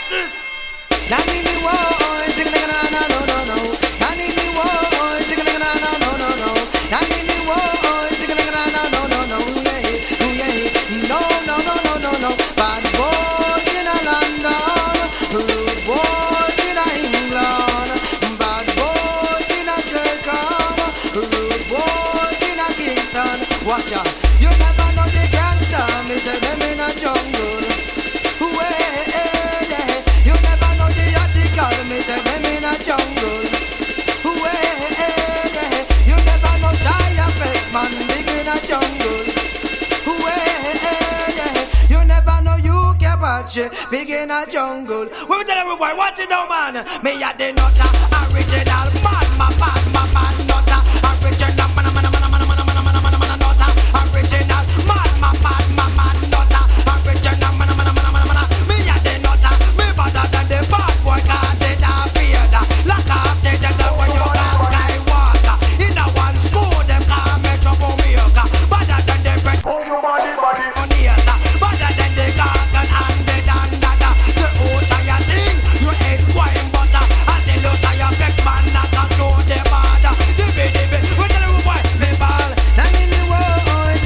this. Watch out, you never know the gangster, me say them in a jungle. Yeah, you never know the article, me say them in a jungle. Yeah, you never know shy face, man, big in a jungle. Yeah, you never know you Kapachi, big in a jungle. We tell everybody, watch it now, man. Me a the nutter, original man, man, nutter, original man, man, original man, nutter, original man, me a the nutter, me better than the bad boy, cause they da beard, lock up the the way you can Skywalker, in a one school, them call me trouble maker, better than the bread, oh you body, better than the garden and the dandada, so oh try thing, you ain't wine butter, I tell you try your vex man, not a show the border, the baby, we tell you boy, me ball, and in the world.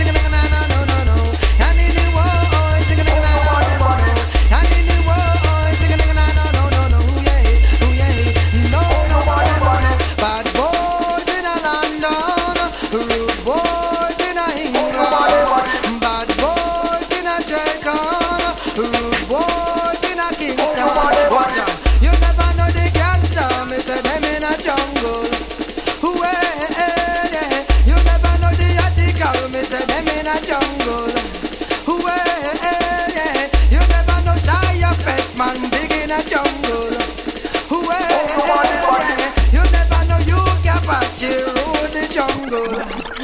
Man big in a jungle. You never know you Kapachi rule the jungle.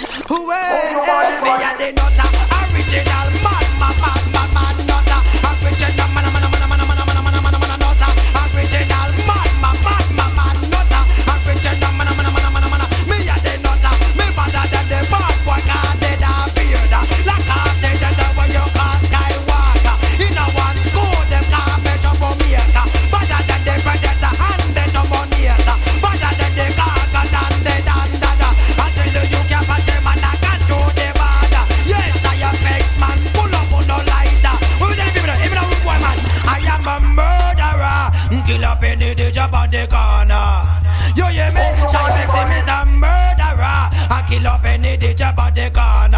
Me a the nutter, original man, nutter, original man, nutter, original man, nutter, original man. Me a the nutter, me better than the bad boy, 'cause they da beard, like half they the way you call Skywalker. In a one school, them call me trouble maker, better than the predator and the dominator, better than the gargan and the dandada. I tell you can't patch him and I can't show the border. Yes, I am face man, pull up on no lighter. We tell people, even a boy man, I am a murderer. Kill up any DJ on the corner. You hear me? Shy makes him is a murderer. I kill up any DJ on the corner.